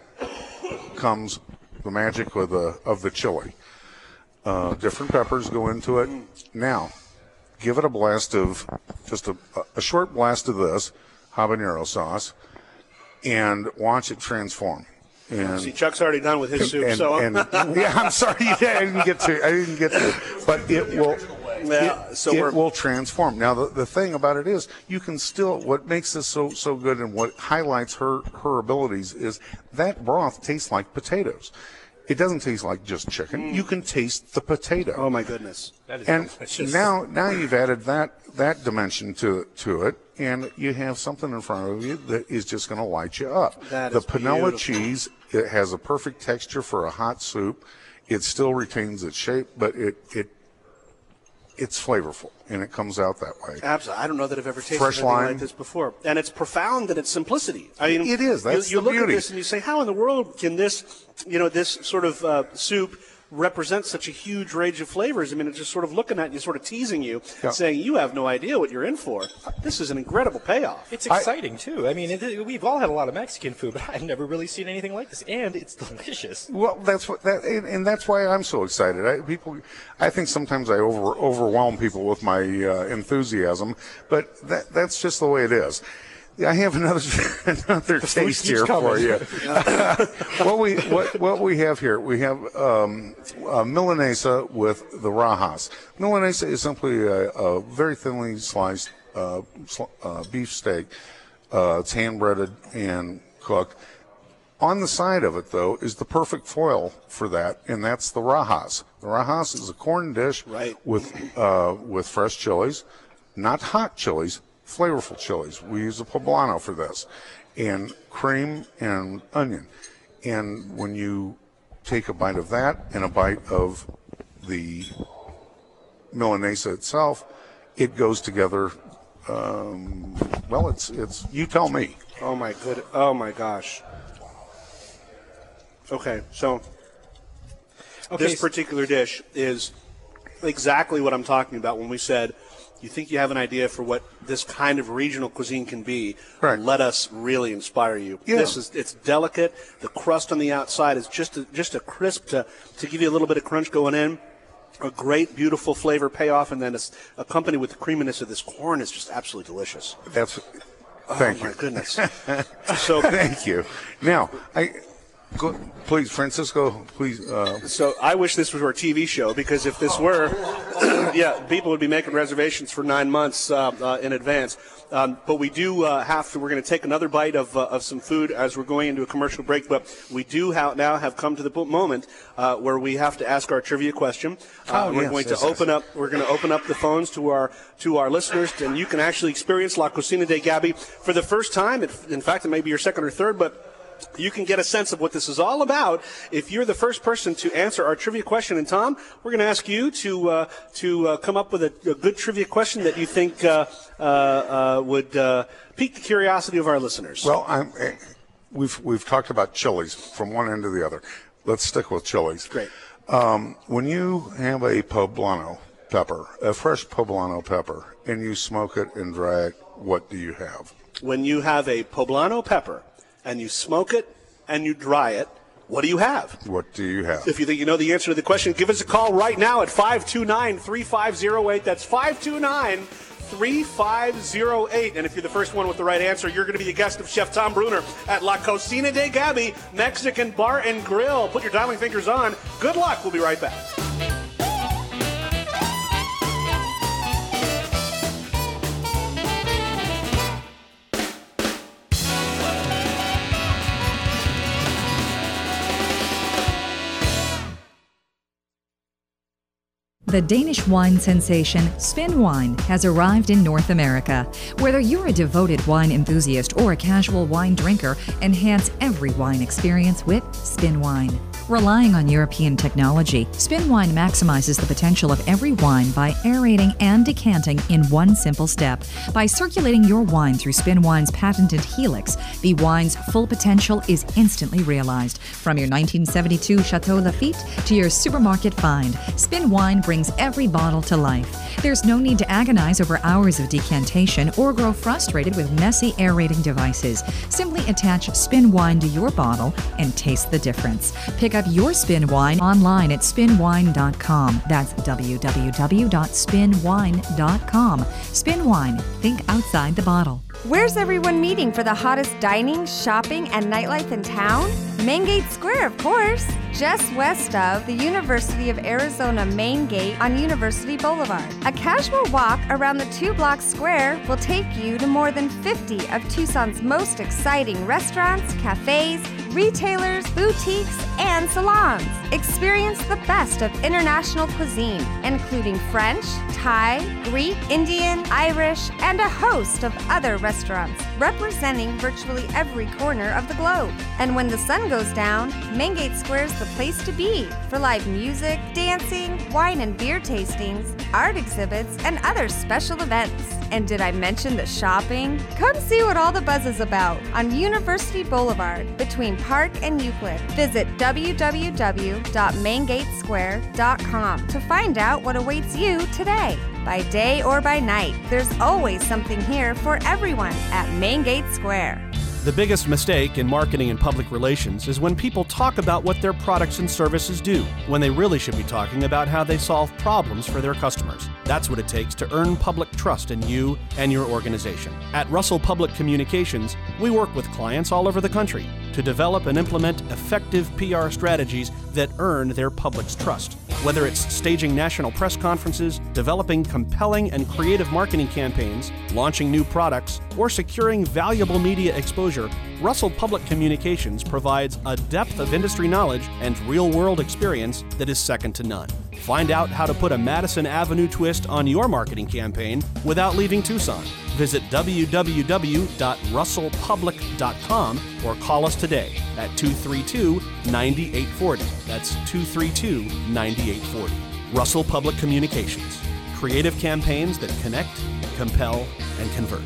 Speaker 15: comes the magic of the chili. Different peppers go into it. Now, give it a blast of just a short blast of this habanero sauce, and watch it transform. And
Speaker 3: see, Chuck's already done with his soup.
Speaker 15: Yeah, I'm sorry, I didn't get to, but it will.
Speaker 3: Yeah,
Speaker 15: it will transform. Now, the thing about it is, you can still. What makes this so good, and what highlights her abilities, is that broth tastes like potatoes. It doesn't taste like just chicken. You can taste the potato.
Speaker 3: Oh my goodness!
Speaker 15: That is delicious. Now you've added that dimension to it, and you have something in front of you that is just going to light you up. The panela cheese, it has a perfect texture for a hot soup. It still retains its shape, but it's flavorful, and it comes out that way.
Speaker 3: Absolutely. I don't know that I've ever tasted
Speaker 15: Fresh
Speaker 3: anything
Speaker 15: lime.
Speaker 3: like this before. And it's profound in its simplicity. I mean,
Speaker 15: it is. That's
Speaker 3: you
Speaker 15: the
Speaker 3: look
Speaker 15: beauty.
Speaker 3: at this and you say, how in the world can this sort of soup represent such a huge range of flavors? I mean, it's just sort of looking at you, sort of teasing you, saying you have no idea what you're in for. This is an incredible payoff.
Speaker 4: It's exciting, too. I mean, we've all had a lot of Mexican food, but I've never really seen anything like this, and it's delicious.
Speaker 15: Well, that's why I'm so excited. I think sometimes I overwhelm people with my enthusiasm, but that's just the way it is. I have another taste here for you. What we have here, we have Milanesa with the rajas. Milanesa is simply a very thinly sliced beef steak. It's hand breaded and cooked. On the side of it, though, is the perfect foil for that, and that's the rajas. The rajas is a corn dish with fresh chilies, not hot chilies, flavorful chilies. We use a poblano for this, and cream and onion. And when you take a bite of that and a bite of the Milanesa itself, it goes together. Well, it's you tell me.
Speaker 3: Oh my gosh. Okay, so this particular dish is exactly what I'm talking about when we said you think you have an idea for what this kind of regional cuisine can be,
Speaker 15: right,
Speaker 3: let us really inspire you.
Speaker 15: Yeah.
Speaker 3: It's delicate. The crust on the outside is just a crisp to give you a little bit of crunch going in. A great, beautiful flavor payoff, and then it's accompanied with the creaminess of this corn is just absolutely delicious.
Speaker 15: Thank you.
Speaker 3: My goodness.
Speaker 15: So thank you. Now, please, Francisco, please.
Speaker 3: So I wish this was our TV show, because if this were, people would be making reservations for 9 months in advance. But we do we're going to take another bite of some food as we're going into a commercial break. But we do now have come to the moment where we have to ask our trivia question. We're going to open up the phones to our listeners, and you can actually experience La Cocina de Gabby for the first time. In fact, it may be your second or third, but you can get a sense of what this is all about if you're the first person to answer our trivia question. And Tom, we're going to ask you to come up with a good trivia question that you think would pique the curiosity of our listeners.
Speaker 15: Well, we've talked about chilies from one end to the other. Let's stick with chilies.
Speaker 3: Great.
Speaker 15: When you have a poblano pepper, a fresh poblano pepper, and you smoke it and dry it, what do you have?
Speaker 3: When you have a poblano pepper and you smoke it and you dry it, what do you have?
Speaker 15: What do you have?
Speaker 3: If you think you know the answer to the question, give us a call right now at 529-3508. That's 529-3508. And if you're the first one with the right answer, you're going to be a guest of Chef Tom Bruner at La Cocina de Gabby Mexican Bar and Grill. Put your dialing fingers on. Good luck. We'll be right back.
Speaker 2: The Danish wine sensation Spin Wine has arrived in North America. Whether you're a devoted wine enthusiast or a casual wine drinker, enhance every wine experience with Spin Wine. Relying on European technology, Spin Wine maximizes the potential of every wine by aerating and decanting in one simple step. By circulating your wine through Spin Wine's patented Helix, the wine's full potential is instantly realized. From your 1972 Chateau Lafite to your supermarket find, Spin Wine brings every bottle to life. There's no need to agonize over hours of decantation or grow frustrated with messy aerating devices. Simply attach Spin Wine to your bottle and taste the difference. Pick up your Spin Wine online at spinwine.com. That's www.spinwine.com. Spin Wine. Think outside the bottle.
Speaker 12: Where's everyone meeting for the hottest dining, shopping, and nightlife in town? Maingate Square, of course. Just west of the University of Arizona main gate on University Boulevard. A casual walk around the 2-block square will take you to more than 50 of Tucson's most exciting restaurants, cafes, retailers, boutiques, and salons. Experience the best of international cuisine, including French, Thai, Greek, Indian, Irish, and a host of other restaurants representing virtually every corner of the globe. And when the sun goes down, Maingate Square's the place to be for live music, dancing, wine and beer tastings, art exhibits, and other special events. And did I mention the shopping? Come see what all the buzz is about on University Boulevard between Park and Euclid. Visit www.maingatesquare.com to find out what awaits you today. By day or by night, there's always something here for everyone at Maingate Square.
Speaker 13: The biggest mistake in marketing and public relations is when people talk about what their products and services do, when they really should be talking about how they solve problems for their customers. That's what it takes to earn public trust in you and your organization. At Russell Public Communications, we work with clients all over the country to develop and implement effective PR strategies that earn their public's trust. Whether it's staging national press conferences, developing compelling and creative marketing campaigns, launching new products, or securing valuable media exposure, Russell Public Communications provides a depth of industry knowledge and real-world experience that is second to none. Find out how to put a Madison Avenue twist on your marketing campaign without leaving Tucson. Visit www.russellpublic.com or call us today at 232-9840. That's 232-9840. Russell Public Communications. Creative campaigns that connect, compel, and convert.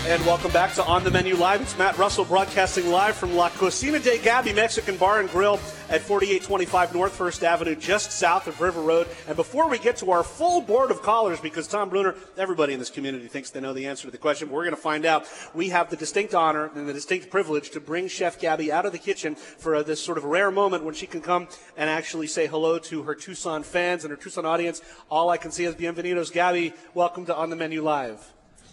Speaker 3: And welcome back to On the Menu Live. It's Matt Russell broadcasting live from La Cocina de Gaby Mexican Bar and Grill at 4825 North First Avenue, just south of River Road. And before we get to our full board of callers, because Tom Bruner, everybody in this community thinks they know the answer to the question, but we're going to find out. We have the distinct honor and the distinct privilege to bring Chef Gaby out of the kitchen for this sort of rare moment when she can come and actually say hello to her Tucson fans and her Tucson audience. All I can say is bienvenidos, Gaby. Welcome to On the Menu Live.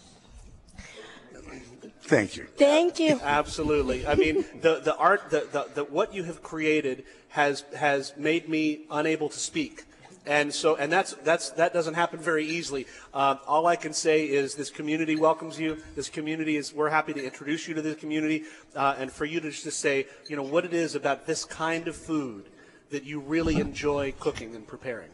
Speaker 15: Thank you.
Speaker 16: Thank you.
Speaker 3: Absolutely. I mean, the art, the what you have created has made me unable to speak, and that doesn't happen very easily. All I can say is this community welcomes you. This community we're happy to introduce you to this community, and for you to just say, what it is about this kind of food that you really enjoy cooking and preparing.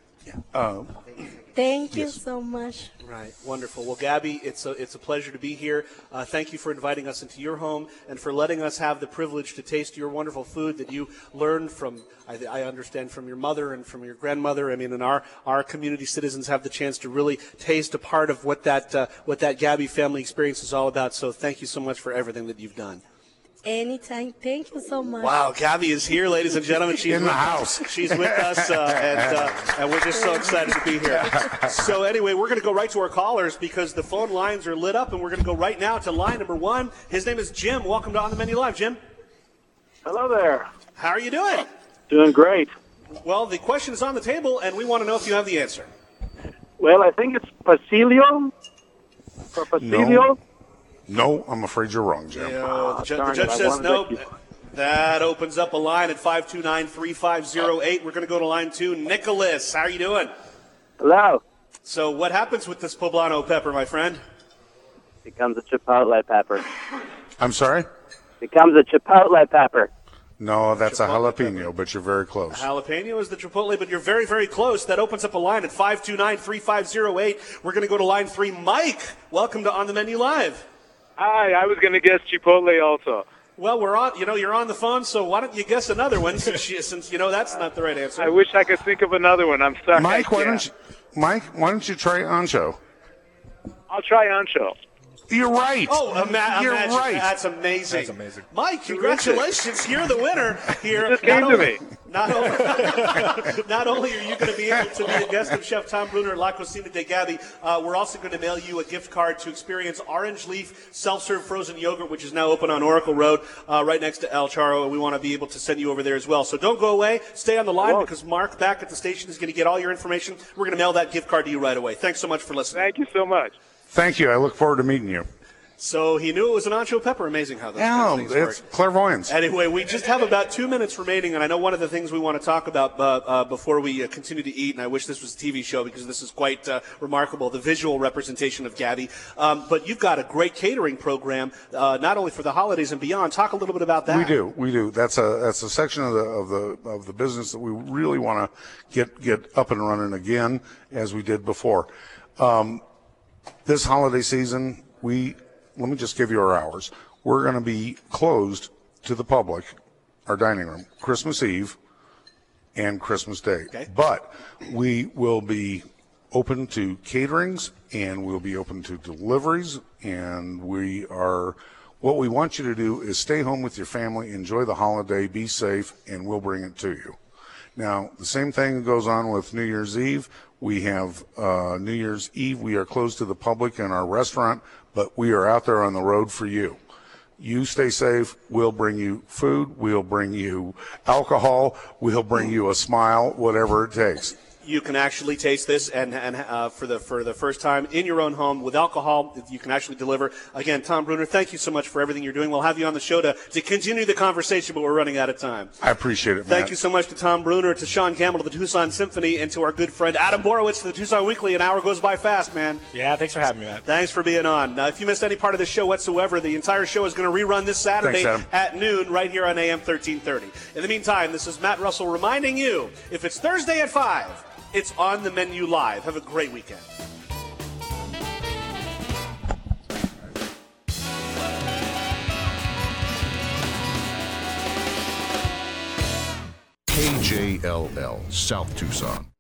Speaker 16: Thank you so much.
Speaker 3: Right, wonderful. Well, Gaby, it's a pleasure to be here. Thank you for inviting us into your home and for letting us have the privilege to taste your wonderful food that you learned from, I understand, from your mother and from your grandmother. I mean, and our community citizens have the chance to really taste a part of what that Gaby family experience is all about. So thank you so much for everything that you've done.
Speaker 16: Anytime. Thank you so much.
Speaker 3: Wow, Gaby is here, ladies and gentlemen. She's
Speaker 15: in the house.
Speaker 3: She's with us, and we're just so excited to be here. So anyway, we're going to go right to our callers because the phone lines are lit up, and we're going to go right now to line number 1. His name is Jim. Welcome to On the Menu Live, Jim.
Speaker 17: Hello there.
Speaker 3: How are you doing?
Speaker 17: Doing great.
Speaker 3: Well, the question is on the table, and we want to know if you have the answer.
Speaker 17: Well, I think it's Pasilio. For Pasilio?
Speaker 15: No, I'm afraid you're wrong, Jim.
Speaker 3: The judge says no. That opens up a line at 529-3508. We're going to go to line 2. Nicholas, how are you doing?
Speaker 17: Hello.
Speaker 3: So what happens with this poblano pepper, my friend?
Speaker 17: Becomes a chipotle pepper.
Speaker 15: I'm sorry?
Speaker 17: Becomes a chipotle pepper.
Speaker 15: No, that's a jalapeno, but you're very close.
Speaker 3: Jalapeno is the chipotle, but you're very, very close. That opens up a line at 529-3508. We're going to go to line 3. Mike, welcome to On the Menu Live.
Speaker 18: Hi, I was going to guess Chipotle also.
Speaker 3: Well, we're on. You're on the phone, so why don't you guess another one since that's not the right answer.
Speaker 18: I wish I could think of another one. I'm sorry.
Speaker 15: Mike, why don't you try ancho?
Speaker 18: I'll try ancho.
Speaker 15: You're right.
Speaker 3: Oh,
Speaker 15: you're right.
Speaker 3: That's amazing.
Speaker 4: That's amazing.
Speaker 3: Mike, congratulations. You're the winner here.
Speaker 18: It just came to me.
Speaker 3: Not only are you going to be able to be a guest of Chef Tom Bruner at La Cocina de Gaby, we're also going to mail you a gift card to experience Orange Leaf self-serve frozen yogurt, which is now open on Oracle Road, right next to El Charro, and we want to be able to send you over there as well. So don't go away. Stay on the line because Mark back at the station is going to get all your information. We're going to mail that gift card to you right away. Thanks so much for listening.
Speaker 18: Thank you so much.
Speaker 15: Thank you. I look forward to meeting you.
Speaker 3: So he knew it was an ancho pepper. Amazing how those things work.
Speaker 15: It's clairvoyance.
Speaker 3: Anyway, we just have about 2 minutes remaining, and I know one of the things we want to talk about before we continue to eat, and I wish this was a TV show because this is quite remarkable, the visual representation of Gaby. But you've got a great catering program, not only for the holidays and beyond. Talk a little bit about that.
Speaker 15: We do. That's a section of the business that we really want to get up and running again, as we did before. This holiday season, let me just give you our hours. We're going to be closed to the public, our dining room, Christmas Eve and Christmas Day. Okay. But we will be open to caterings and we'll be open to deliveries. And what we want you to do is stay home with your family, enjoy the holiday, be safe, and we'll bring it to you. Now, the same thing goes on with New Year's Eve. We have New Year's Eve. We are closed to the public in our restaurant, but we are out there on the road for you. You stay safe. We'll bring you food. We'll bring you alcohol. We'll bring you a smile, whatever it takes.
Speaker 3: You can actually taste this, and for the first time in your own home with alcohol, you can actually deliver. Again, Tom Bruner, thank you so much for everything you're doing. We'll have you on the show to continue the conversation, but we're running out of time.
Speaker 15: I appreciate it, Matt.
Speaker 3: Thank you so much to Tom Bruner, to Sean Campbell, to the Tucson Symphony, and to our good friend Adam Borowitz, to the Tucson Weekly. An hour goes by fast, man.
Speaker 4: Yeah, thanks for having me, Matt.
Speaker 3: Thanks for being on. Now, if you missed any part of the show whatsoever, the entire show is going to rerun this Saturday at noon right here on AM 1330. In the meantime, this is Matt Russell reminding you, if it's Thursday at 5, it's On the Menu Live. Have a great weekend.
Speaker 19: KJLL, South Tucson.